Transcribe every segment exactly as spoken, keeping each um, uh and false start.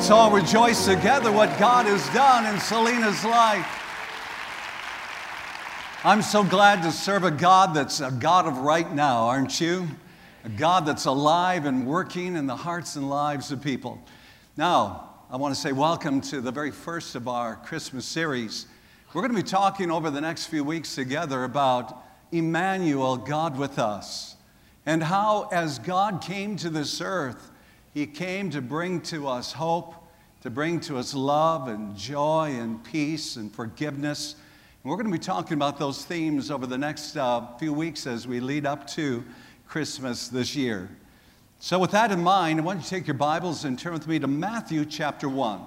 Let's all rejoice together what God has done in Selena's life. I'm so glad to serve a God that's a God of right now, aren't you? A God that's alive and working in the hearts and lives of people. Now, I want to say welcome to the very first of our Christmas series. We're going to be talking over the next few weeks together about Emmanuel, God with us, and how as God came to this earth, He came to bring to us hope, to bring to us love and joy and peace and forgiveness. And we're going to be talking about those themes over the next uh, few weeks as we lead up to Christmas this year. So with that in mind, I want you to take your Bibles and turn with me to Matthew chapter one.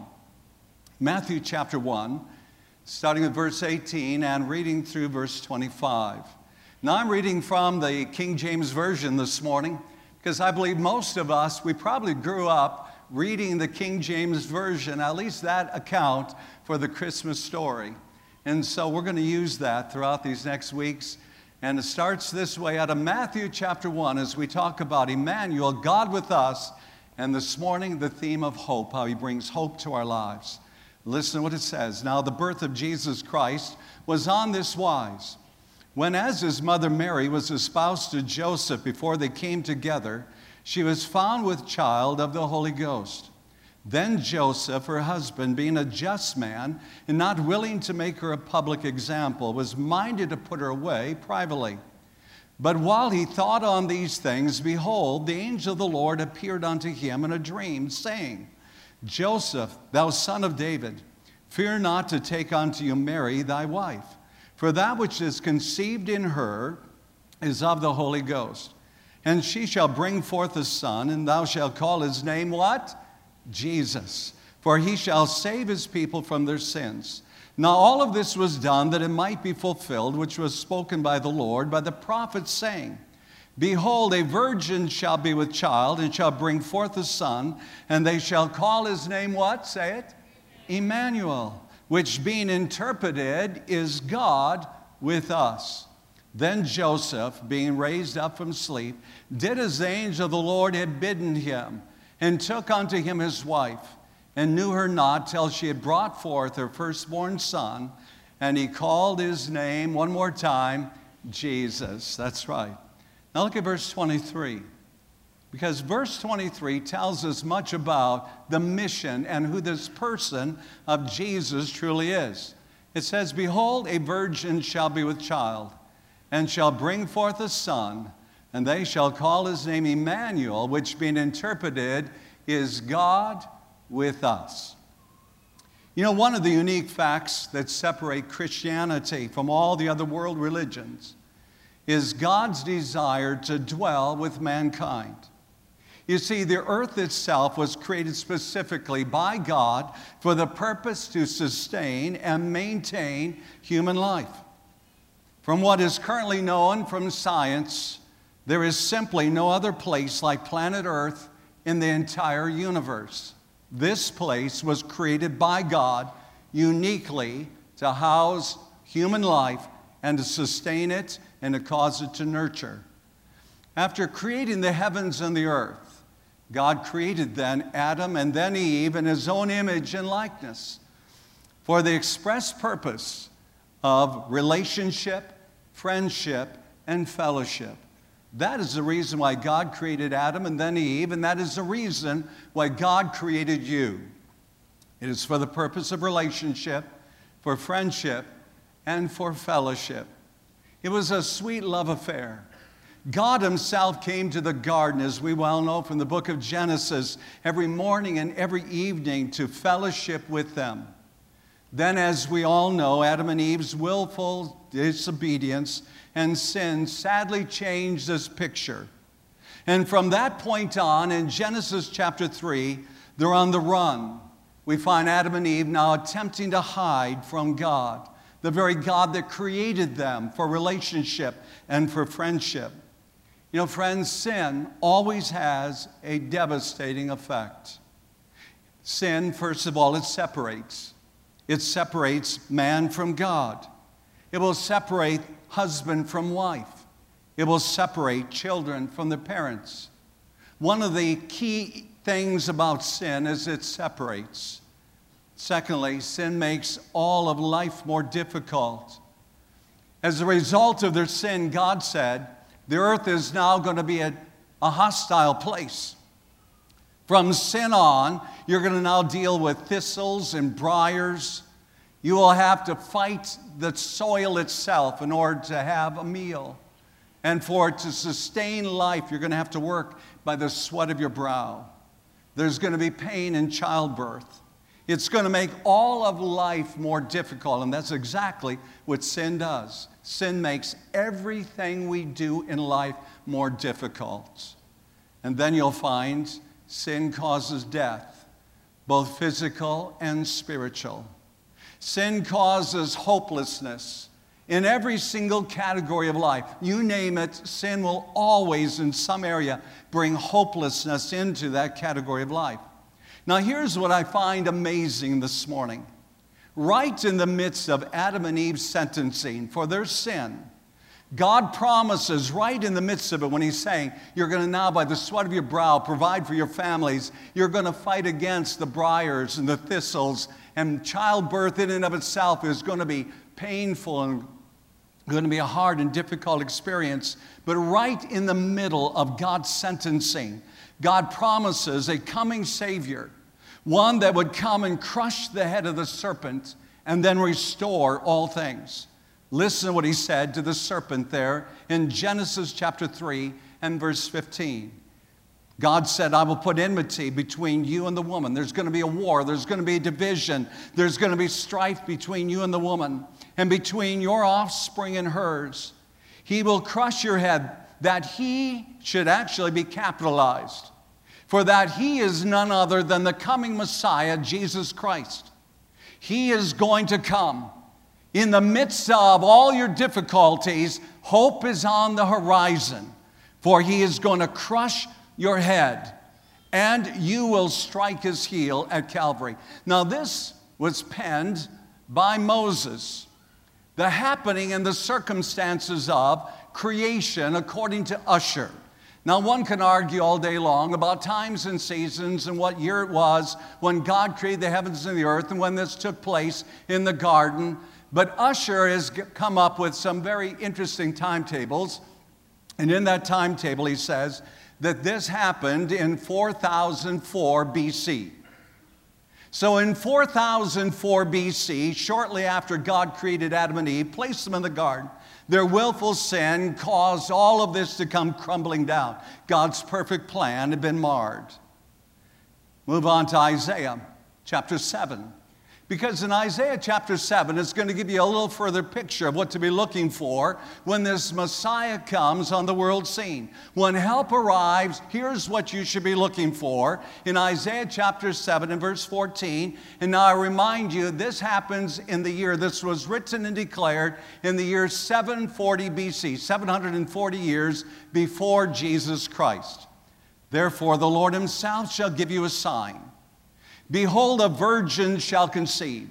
Matthew chapter one, starting with verse eighteen and reading through verse twenty-five. Now I'm reading from the King James Version this morning, because I believe most of us, we probably grew up reading the King James Version, at least that account for the Christmas story. And so we're going to use that throughout these next weeks. And it starts this way out of Matthew chapter one as we talk about Emmanuel, God with us, and this morning the theme of hope, how He brings hope to our lives. Listen to what it says. Now the birth of Jesus Christ was on this wise. When as his mother Mary was espoused to Joseph before they came together, she was found with child of the Holy Ghost. Then Joseph, her husband, being a just man and not willing to make her a public example, was minded to put her away privately. But while he thought on these things, behold, the angel of the Lord appeared unto him in a dream, saying, Joseph, thou son of David, fear not to take unto you Mary thy wife. For that which is conceived in her is of the Holy Ghost. And she shall bring forth a son, and thou shalt call his name what? Jesus. For he shall save his people from their sins. Now all of this was done that it might be fulfilled, which was spoken by the Lord, by the prophet, saying, Behold, a virgin shall be with child, and shall bring forth a son, and they shall call his name what? Say it. Emmanuel. Which being interpreted is God with us. Then Joseph, being raised up from sleep, did as the angel of the Lord had bidden him, and took unto him his wife, and knew her not till she had brought forth her firstborn son, and he called his name, one more time, Jesus. That's right. Now look at verse twenty-three. Because verse twenty-three tells us much about the mission and who this person of Jesus truly is. It says, Behold, a virgin shall be with child, and shall bring forth a son, and they shall call his name Emmanuel, which being interpreted is God with us. You know, one of the unique facts that separate Christianity from all the other world religions is God's desire to dwell with mankind. You see, the earth itself was created specifically by God for the purpose to sustain and maintain human life. From what is currently known from science, there is simply no other place like planet Earth in the entire universe. This place was created by God uniquely to house human life and to sustain it and to cause it to nurture. After creating the heavens and the earth, God created then Adam and then Eve in His own image and likeness for the express purpose of relationship, friendship, and fellowship. That is the reason why God created Adam and then Eve, and that is the reason why God created you. It is for the purpose of relationship, for friendship, and for fellowship. It was a sweet love affair. God Himself came to the garden, as we well know from the book of Genesis, every morning and every evening to fellowship with them. Then, as we all know, Adam and Eve's willful disobedience and sin sadly changed this picture. And from that point on, in Genesis chapter three, they're on the run. We find Adam and Eve now attempting to hide from God, the very God that created them for relationship and for friendship. You know, friends, sin always has a devastating effect. Sin, first of all, it separates. It separates man from God. It will separate husband from wife. It will separate children from their parents. One of the key things about sin is it separates. Secondly, sin makes all of life more difficult. As a result of their sin, God said, the earth is now going to be a, a hostile place. From sin on, you're going to now deal with thistles and briars. You will have to fight the soil itself in order to have a meal. And for it to sustain life, you're going to have to work by the sweat of your brow. There's going to be pain in childbirth. It's going to make all of life more difficult, and that's exactly what sin does. Sin makes everything we do in life more difficult. And then you'll find sin causes death, both physical and spiritual. Sin causes hopelessness in every single category of life. You name it, sin will always, in some area, bring hopelessness into that category of life. Now, here's what I find amazing this morning. Right in the midst of Adam and Eve's sentencing for their sin, God promises right in the midst of it when he's saying, you're going to now, by the sweat of your brow, provide for your families. You're going to fight against the briars and the thistles, and childbirth in and of itself is going to be painful and going to be a hard and difficult experience. But right in the middle of God's sentencing, God promises a coming Savior, one that would come and crush the head of the serpent and then restore all things. Listen to what he said to the serpent there in Genesis chapter three and verse fifteen. God said, I will put enmity between you and the woman. There's going to be a war. There's going to be a division. There's going to be strife between you and the woman, and between your offspring and hers. He will crush your head. That he should actually be capitalized. For that he is none other than the coming Messiah, Jesus Christ. He is going to come. In the midst of all your difficulties, hope is on the horizon. For he is going to crush your head, and you will strike his heel at Calvary. Now this was penned by Moses. The happening and the circumstances of creation according to Ussher. Now one can argue all day long about times and seasons and what year it was when God created the heavens and the earth and when this took place in the garden. But Ussher has come up with some very interesting timetables. And in that timetable he says that this happened in four thousand four B C. So in four thousand four B C, shortly after God created Adam and Eve, placed them in the garden, their willful sin caused all of this to come crumbling down. God's perfect plan had been marred. Move on to Isaiah chapter seven. Because in Isaiah chapter seven, it's going to give you a little further picture of what to be looking for when this Messiah comes on the world scene. When help arrives, here's what you should be looking for in Isaiah chapter seven and verse fourteen. And now I remind you, this happens in the year, this was written and declared in the year seven forty B C, seven hundred forty years before Jesus Christ. Therefore, the Lord himself shall give you a sign. Behold, a virgin shall conceive.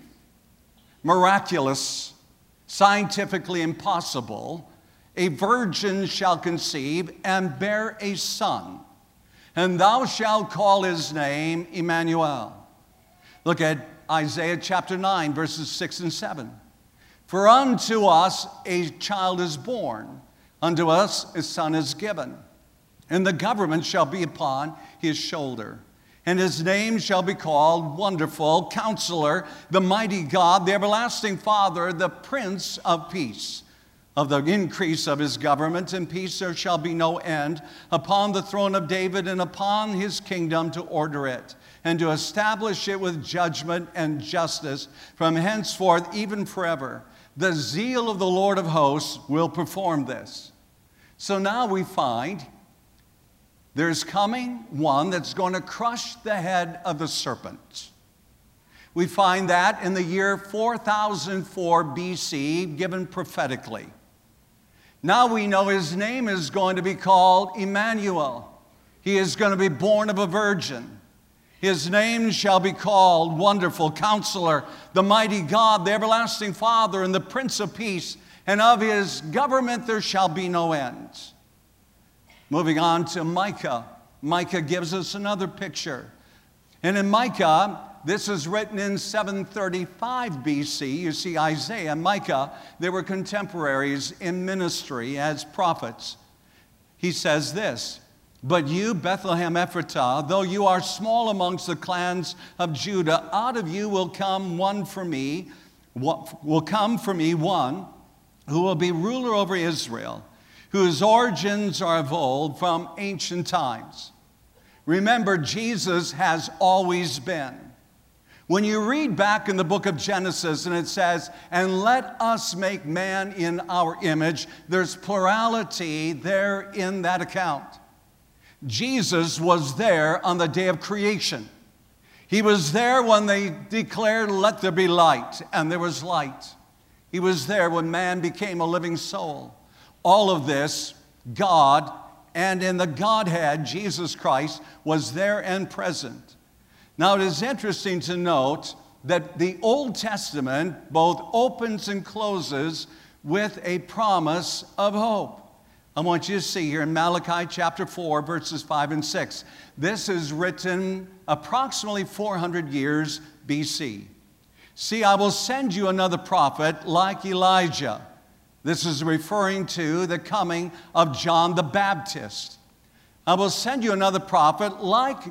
Miraculous, scientifically impossible. A virgin shall conceive and bear a son, and thou shalt call his name Emmanuel. Look at Isaiah chapter nine, verses six and seven. For unto us a child is born, unto us a son is given, and the government shall be upon his shoulder. And his name shall be called Wonderful, Counselor, the Mighty God, the Everlasting Father, the Prince of Peace. Of the increase of his government and peace there shall be no end, upon the throne of David and upon his kingdom, to order it, and to establish it with judgment and justice from henceforth even forever. The zeal of the Lord of hosts will perform this. So now we find there's coming one that's going to crush the head of the serpent. We find that in the year four thousand four B C, given prophetically. Now we know his name is going to be called Emmanuel. He is going to be born of a virgin. His name shall be called Wonderful, Counselor, the Mighty God, the Everlasting Father, and the Prince of Peace. And of his government there shall be no end. Moving on to Micah Micah gives us another picture. And in Micah, this is written in seven thirty-five B C. You see, Isaiah and Micah, they were contemporaries in ministry as prophets. He says this, "But you, Bethlehem Ephratah, though you are small amongst the clans of Judah, out of you will come one for me, will come for me one who will be ruler over Israel, whose origins are of old, from ancient times." Remember, Jesus has always been. When you read back in the book of Genesis and it says, "And let us make man in our image," there's plurality there in that account. Jesus was there on the day of creation. He was there when they declared, "Let there be light," and there was light. He was there when man became a living soul. All of this, God, and in the Godhead, Jesus Christ, was there and present. Now, it is interesting to note that the Old Testament both opens and closes with a promise of hope. I want you to see here in Malachi chapter four, verses five and six. This is written approximately four hundred years B C. "See, I will send you another prophet like Elijah." This is referring to the coming of John the Baptist. "I will send you another prophet like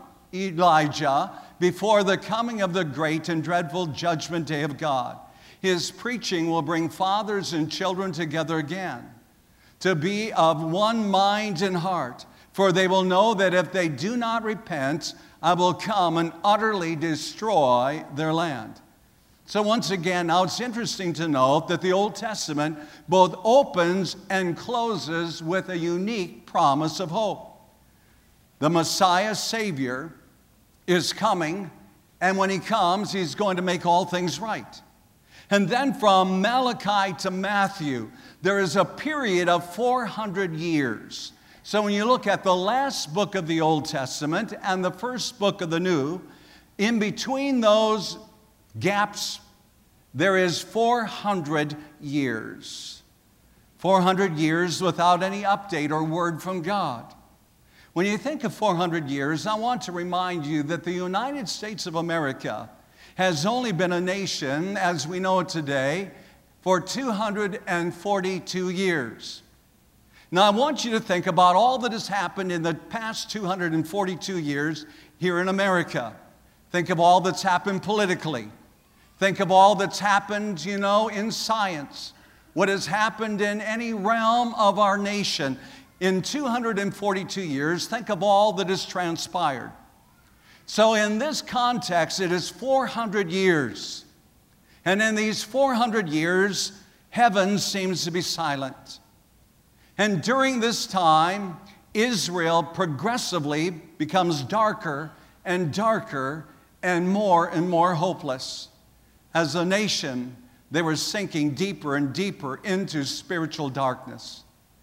Elijah before the coming of the great and dreadful judgment day of God. His preaching will bring fathers and children together again, to be of one mind and heart. For they will know that if they do not repent, I will come and utterly destroy their land." So once again, now it's interesting to note that the Old Testament both opens and closes with a unique promise of hope. The Messiah, Savior, is coming, and when he comes, he's going to make all things right. And then from Malachi to Matthew, there is a period of four hundred years. So when you look at the last book of the Old Testament and the first book of the New, in between those gaps, there is four hundred years. four hundred years without any update or word from God. When you think of four hundred years, I want to remind you that the United States of America has only been a nation, as we know it today, for two hundred forty-two years. Now, I want you to think about all that has happened in the past two hundred forty-two years here in America. Think of all that's happened politically. Think of all that's happened, you know, in science. What has happened in any realm of our nation. In two hundred forty-two years, think of all that has transpired. So in this context, it is four hundred years. And in these four hundred years, heaven seems to be silent. And during this time, Israel progressively becomes darker and darker and more and more hopeless. As a nation, they were sinking deeper and deeper into spiritual darkness.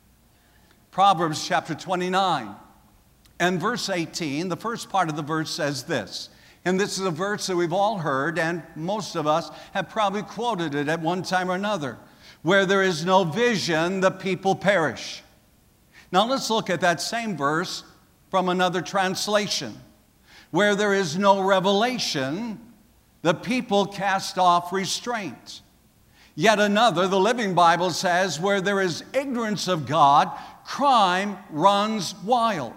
Proverbs chapter twenty-nine and verse eighteen, the first part of the verse says this, and this is a verse that we've all heard, and most of us have probably quoted it at one time or another. "Where there is no vision, the people perish." Now let's look at that same verse from another translation. "Where there is no revelation, the people cast off restraint." Yet another, the Living Bible says, "Where there is ignorance of God, crime runs wild."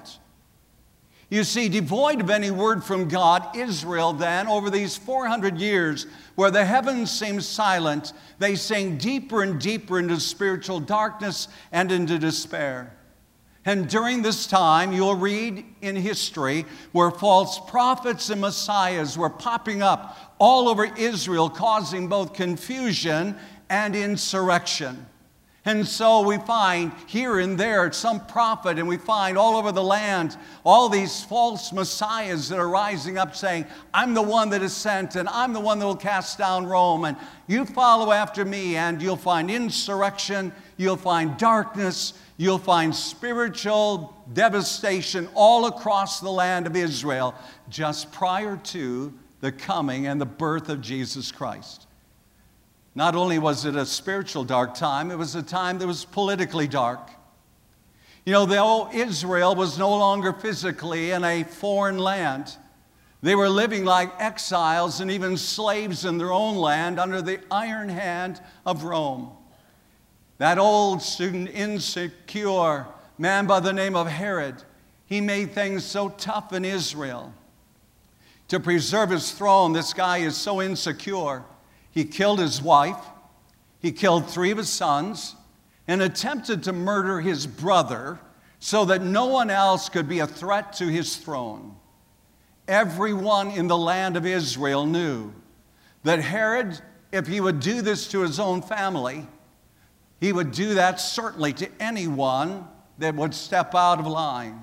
You see, devoid of any word from God, Israel then, over these four hundred years, where the heavens seem silent, they sink deeper and deeper into spiritual darkness and into despair. And during this time, you'll read in history where false prophets and messiahs were popping up all over Israel, causing both confusion and insurrection. And so we find here and there some prophet, and we find all over the land all these false messiahs that are rising up saying, "I'm the one that is sent, and I'm the one that will cast down Rome, and you follow after me," and you'll find insurrection, you'll find darkness, you'll find spiritual devastation all across the land of Israel just prior to the coming and the birth of Jesus Christ. Not only was it a spiritual dark time, it was a time that was politically dark. You know, though Israel was no longer physically in a foreign land, they were living like exiles and even slaves in their own land under the iron hand of Rome. That old, student, insecure man by the name of Herod, he made things so tough in Israel. To preserve his throne, this guy is so insecure. He killed his wife, he killed three of his sons, and attempted to murder his brother so that no one else could be a threat to his throne. Everyone in the land of Israel knew that Herod, if he would do this to his own family, he would do that certainly to anyone that would step out of line.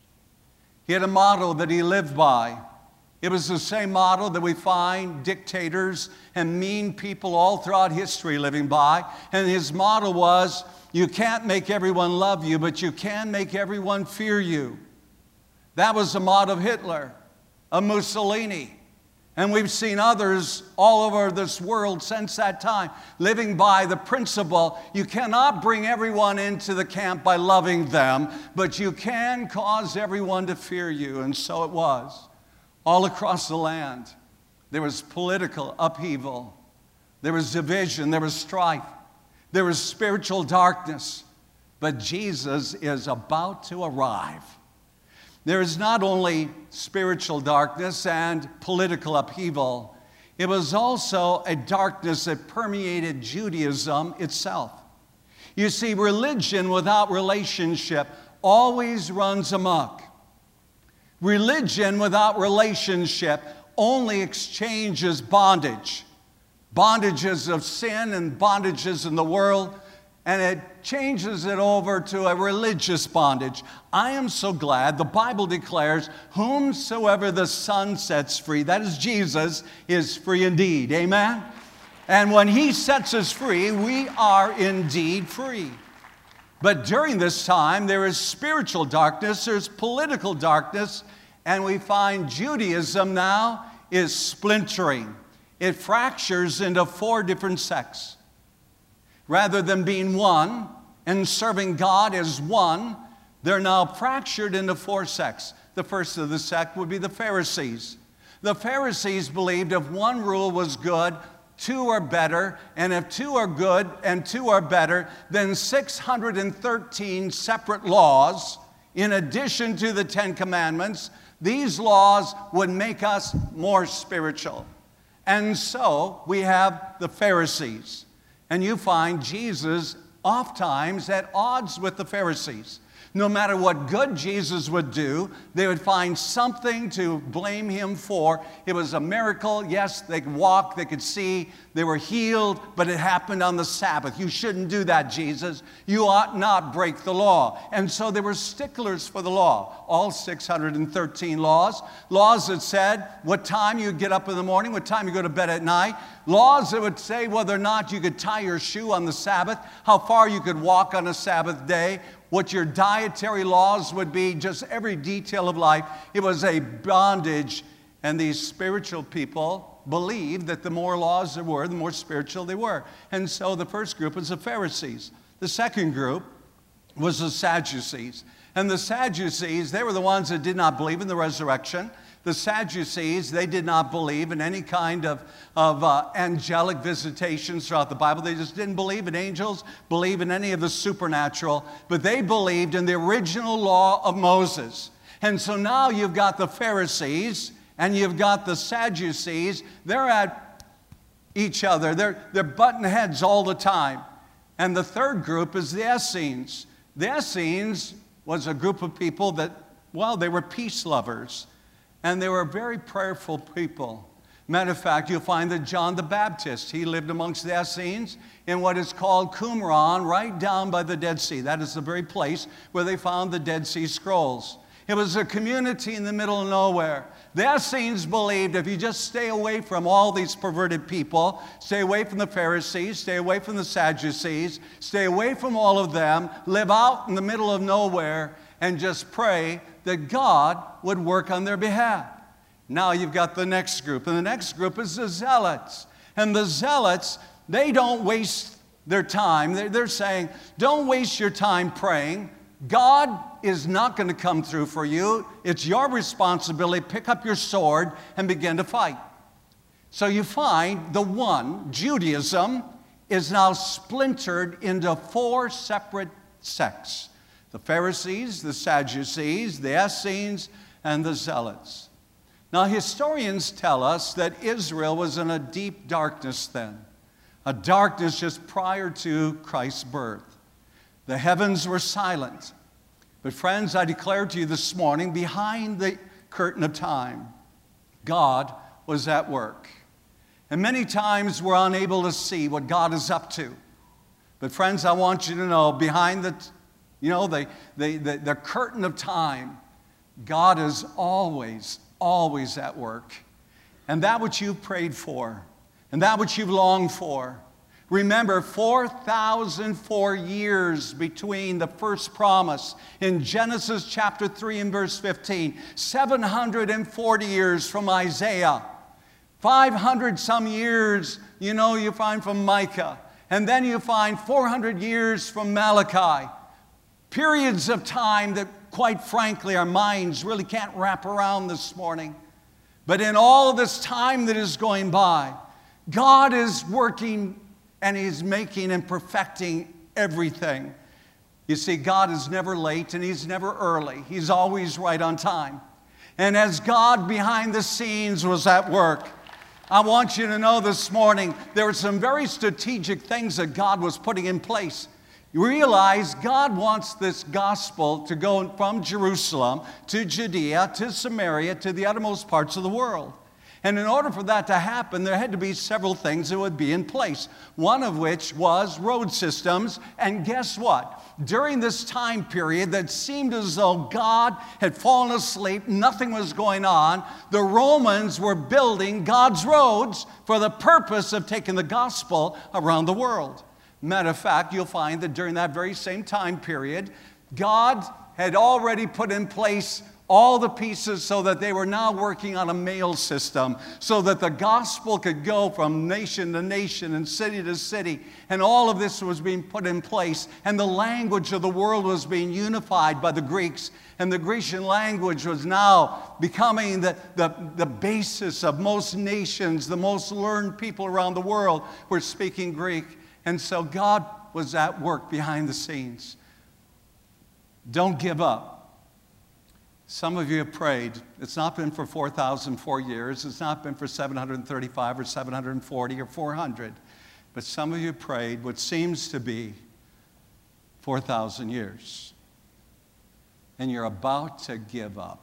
He had a motto that he lived by. It was the same motto that we find dictators and mean people all throughout history living by. And his motto was, you can't make everyone love you, but you can make everyone fear you. That was the motto of Hitler, of Mussolini. And we've seen others all over this world since that time living by the principle, you cannot bring everyone into the camp by loving them, but you can cause everyone to fear you. And so it was. All across the land, there was political upheaval. There was division. There was strife. There was spiritual darkness. But Jesus is about to arrive. There is not only spiritual darkness and political upheaval, it was also a darkness that permeated Judaism itself. You see, religion without relationship always runs amok. Religion without relationship only exchanges bondage. Bondages of sin and bondages in the world, and it changes it over to a religious bondage. I am so glad the Bible declares, whomsoever the Son sets free, that is Jesus, is free indeed. Amen? And when He sets us free, we are indeed free. But during this time, there is spiritual darkness, there's political darkness, and we find Judaism now is splintering. It fractures into four different sects. Rather than being one and serving God as one, they're now fractured into four sects. The first of the sect would be the Pharisees. The Pharisees believed if one rule was good, two are better, and if two are good and two are better, then six hundred thirteen separate laws, in addition to the Ten Commandments, these laws would make us more spiritual. And so we have the Pharisees. And you find Jesus oftentimes at odds with the Pharisees. No matter what good Jesus would do, they would find something to blame Him for. It was a miracle. Yes, they could walk, they could see, they were healed, but it happened on the Sabbath. You shouldn't do that, Jesus. You ought not break the law. And so they were sticklers for the law. All six hundred thirteen laws. Laws that said what time you get up in the morning, what time you go to bed at night. Laws that would say whether or not you could tie your shoe on the Sabbath, how far you could walk on a Sabbath day, what your dietary laws would be, just every detail of life. It was a bondage, and these spiritual people believed that the more laws there were, the more spiritual they were. And so the first group was the Pharisees. The second group was the Sadducees. And the Sadducees, they were the ones that did not believe in the resurrection. The Sadducees, they did not believe in any kind of, of uh, angelic visitations throughout the Bible. They just didn't believe in angels, believe in any of the supernatural, but they believed in the original law of Moses. And so now you've got the Pharisees and you've got the Sadducees. They're at each other. They're, they're butting heads all the time. And the third group is the Essenes. The Essenes was a group of people that, well, they were peace lovers. And they were very prayerful people. Matter of fact, you'll find that John the Baptist, he lived amongst the Essenes in what is called Qumran, right down by the Dead Sea. That is the very place where they found the Dead Sea Scrolls. It was a community in the middle of nowhere. The Essenes believed if you just stay away from all these perverted people, stay away from the Pharisees, stay away from the Sadducees, stay away from all of them, live out in the middle of nowhere, and just pray that God would work on their behalf. Now you've got the next group, and the next group is the Zealots. And the Zealots, they don't waste their time. They're saying, don't waste your time praying. God is not going to come through for you. It's your responsibility. Pick up your sword and begin to fight. So you find the one, Judaism, is now splintered into four separate sects. The Pharisees, the Sadducees, the Essenes, and the Zealots. Now, historians tell us that Israel was in a deep darkness then, a darkness just prior to Christ's birth. The heavens were silent. But friends, I declare to you this morning, behind the curtain of time, God was at work. And many times we're unable to see what God is up to. But friends, I want you to know, behind the, you know, the, the, the, the curtain of time, God is always, always at work. And that which you've prayed for, and that which you've longed for. Remember, four thousand four years between the first promise in Genesis chapter three and verse fifteen, seven hundred forty years from Isaiah, five hundred some years, you know, you find from Micah, and then you find four hundred years from Malachi. Periods of time that, quite frankly, our minds really can't wrap around this morning. But in all this time that is going by, God is working and He's making and perfecting everything. You see, God is never late and He's never early. He's always right on time. And as God behind the scenes was at work, I want you to know this morning, there were some very strategic things that God was putting in place. You realize God wants this gospel to go from Jerusalem to Judea to Samaria to the uttermost parts of the world. And in order for that to happen, there had to be several things that would be in place. One of which was road systems. And guess what? During this time period that seemed as though God had fallen asleep, nothing was going on, the Romans were building God's roads for the purpose of taking the gospel around the world. Matter of fact, you'll find that during that very same time period, God had already put in place all the pieces so that they were now working on a mail system so that the gospel could go from nation to nation and city to city. And all of this was being put in place. And the language of the world was being unified by the Greeks. And the Grecian language was now becoming the, the, the basis of most nations. The most learned people around the world were speaking Greek. And so God was at work behind the scenes. Don't give up. Some of you have prayed. It's not been for four thousand four years. It's not been for seven hundred thirty-five or seven hundred forty or four hundred. But some of you prayed what seems to be four thousand years. And you're about to give up.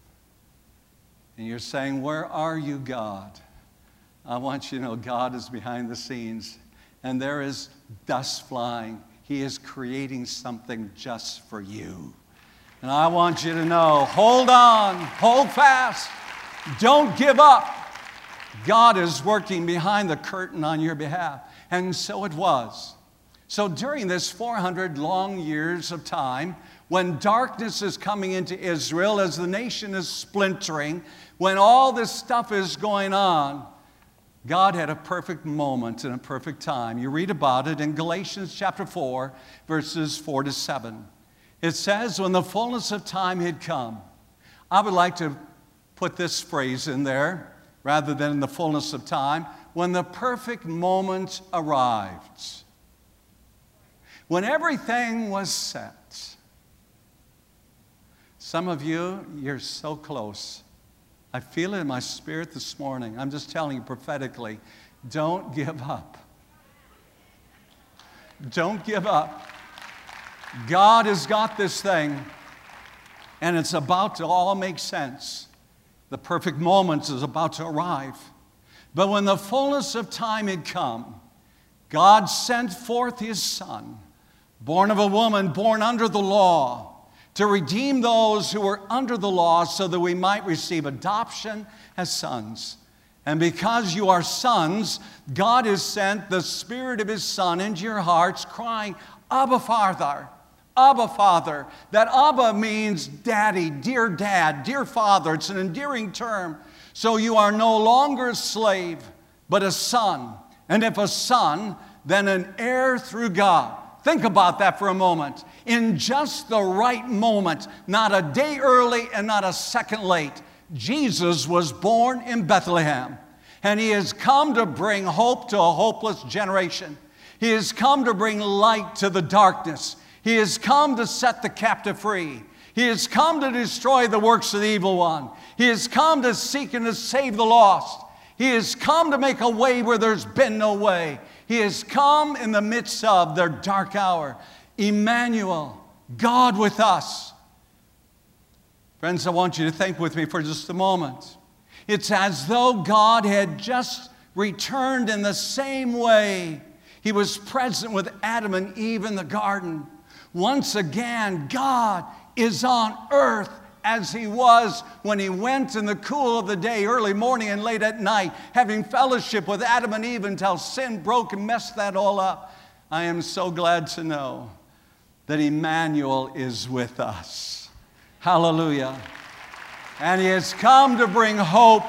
And you're saying, where are you, God? I want you to know God is behind the scenes. And there is dust flying. He is creating something just for you. And I want you to know, hold on, hold fast, don't give up. God is working behind the curtain on your behalf. And so it was. So during this four hundred long years of time, when darkness is coming into Israel, as the nation is splintering, when all this stuff is going on, God had a perfect moment and a perfect time. You read about it in Galatians chapter four, verses four to seven. It says, when the fullness of time had come, I would like to put this phrase in there, rather than in the fullness of time, when the perfect moment arrived. When everything was set. Some of you, you're so close. I feel it in my spirit this morning. I'm just telling you prophetically, don't give up. Don't give up. God has got this thing, and it's about to all make sense. The perfect moment is about to arrive. But when the fullness of time had come, God sent forth His Son, born of a woman, born under the law, to redeem those who were under the law so that we might receive adoption as sons. And because you are sons, God has sent the Spirit of His Son into your hearts, crying, Abba, Father. Abba, Father. That Abba means daddy, dear dad, dear father. It's an endearing term. So you are no longer a slave, but a son. And if a son, then an heir through God. Think about that for a moment. In just the right moment, not a day early and not a second late, Jesus was born in Bethlehem. And he has come to bring hope to a hopeless generation. He has come to bring light to the darkness. He has come to set the captive free. He has come to destroy the works of the evil one. He has come to seek and to save the lost. He has come to make a way where there's been no way. He has come in the midst of their dark hour. Emmanuel, God with us. Friends, I want you to think with me for just a moment. It's as though God had just returned in the same way he was present with Adam and Eve in the garden. Once again, God is on earth as he was when he went in the cool of the day, early morning and late at night, having fellowship with Adam and Eve until sin broke and messed that all up. I am so glad to know that Emmanuel is with us. Hallelujah. And he has come to bring hope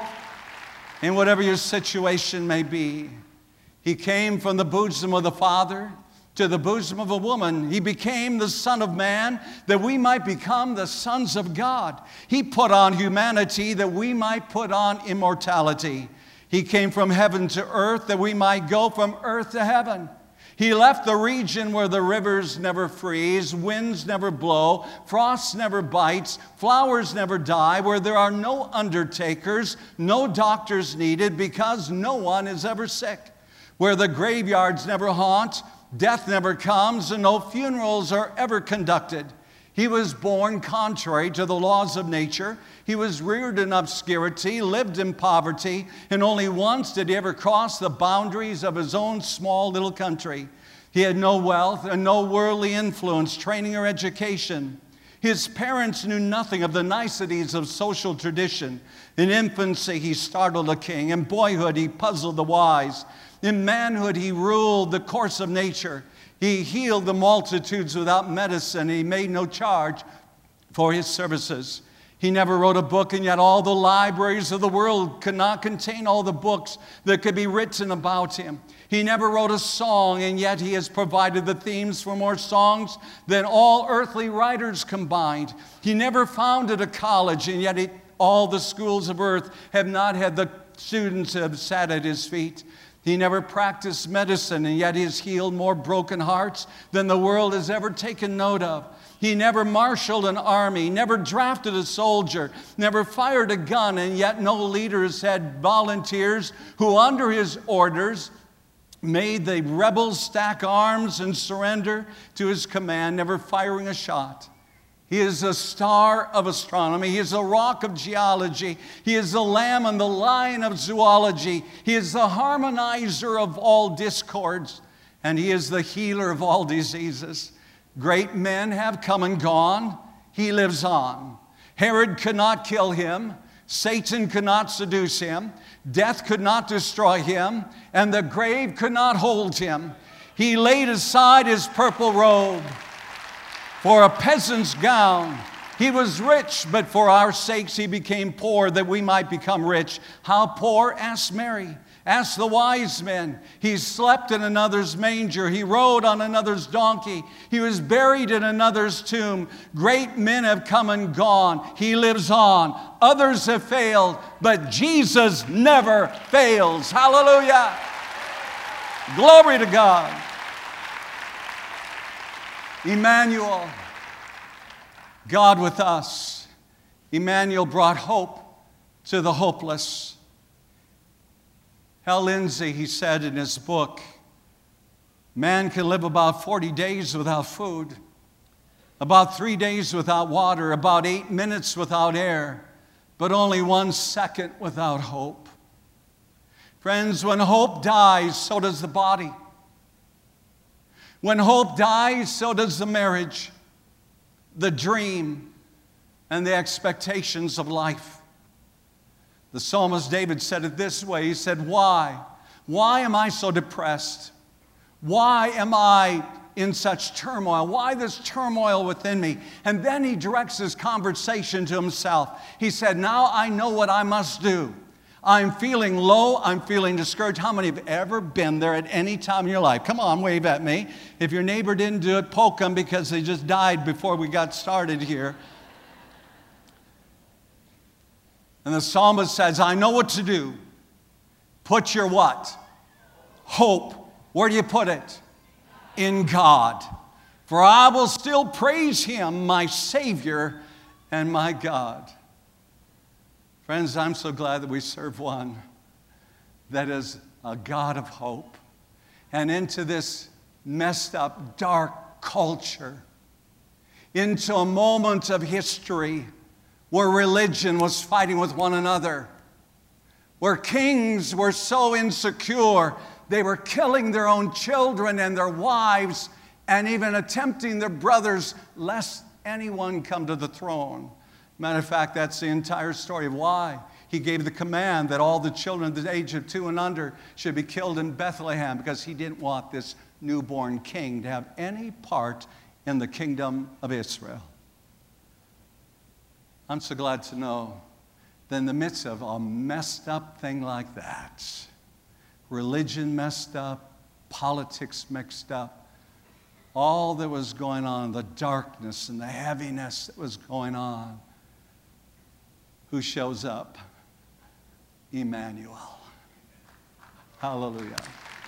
in whatever your situation may be. He came from the bosom of the Father to the bosom of a woman. He became the Son of Man that we might become the sons of God. He put on humanity that we might put on immortality. He came from heaven to earth that we might go from earth to heaven. He left the region where the rivers never freeze, winds never blow, frost never bites, flowers never die, where there are no undertakers, no doctors needed because no one is ever sick, where the graveyards never haunt, death never comes, and no funerals are ever conducted. He was born contrary to the laws of nature. He was reared in obscurity, lived in poverty, and only once did he ever cross the boundaries of his own small little country. He had no wealth and no worldly influence, training, or education. His parents knew nothing of the niceties of social tradition. In infancy, he startled a king. In boyhood, he puzzled the wise. In manhood, he ruled the course of nature. He healed the multitudes without medicine. He made no charge for his services. He never wrote a book, and yet all the libraries of the world could not contain all the books that could be written about him. He never wrote a song, and yet he has provided the themes for more songs than all earthly writers combined. He never founded a college, and yet it, all the schools of earth have not had the students who have sat at his feet. He never practiced medicine, and yet he has healed more broken hearts than the world has ever taken note of. He never marshaled an army, never drafted a soldier, never fired a gun, and yet no leaders had volunteers who, under his orders, made the rebels stack arms and surrender to his command, never firing a shot. He is a star of astronomy. He is a rock of geology. He is the lamb and the lion of zoology. He is the harmonizer of all discords. And he is the healer of all diseases. Great men have come and gone. He lives on. Herod could not kill him. Satan could not seduce him. Death could not destroy him. And the grave could not hold him. He laid aside his purple robe for a peasant's gown. He was rich, but for our sakes he became poor, that we might become rich. How poor? Ask Mary. Ask the wise men. He slept in another's manger. He rode on another's donkey. He was buried in another's tomb. Great men have come and gone. He lives on. Others have failed, but Jesus never fails. Hallelujah. Glory to God. Emmanuel, God with us. Emmanuel brought hope to the hopeless. Hal Lindsey, he said in his book, man can live about forty days without food, about three days without water, about eight minutes without air, but only one second without hope. Friends, when hope dies, so does the body. When hope dies, so does the marriage, the dream, and the expectations of life. The psalmist David said it this way. He said, why? Why am I so depressed? Why am I in such turmoil? Why this turmoil within me? And then he directs his conversation to himself. He said, now I know what I must do. I'm feeling low. I'm feeling discouraged. How many have ever been there at any time in your life? Come on, wave at me. If your neighbor didn't do it, poke them because they just died before we got started here. And the psalmist says, I know what to do. Put your what? Hope. Where do you put it? In God. For I will still praise him, my Savior and my God. Friends, I'm so glad that we serve one that is a God of hope. And into this messed up, dark culture, into a moment of history where religion was fighting with one another, where kings were so insecure, they were killing their own children and their wives and even attempting their brothers lest anyone come to the throne. Matter of fact, that's the entire story of why he gave the command that all the children at the age of two and under should be killed in Bethlehem, because he didn't want this newborn king to have any part in the kingdom of Israel. I'm so glad to know that in the midst of a messed up thing like that, religion messed up, politics mixed up, all that was going on, the darkness and the heaviness that was going on, who shows up? Emmanuel. Hallelujah.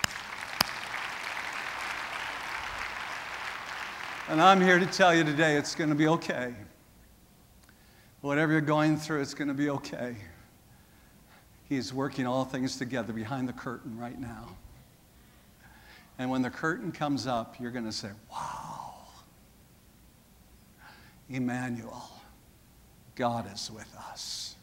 And I'm here to tell you today it's going to be okay. Whatever you're going through, it's going to be okay. He's working all things together behind the curtain right now. And when the curtain comes up, you're going to say, wow, Emmanuel, God is with us.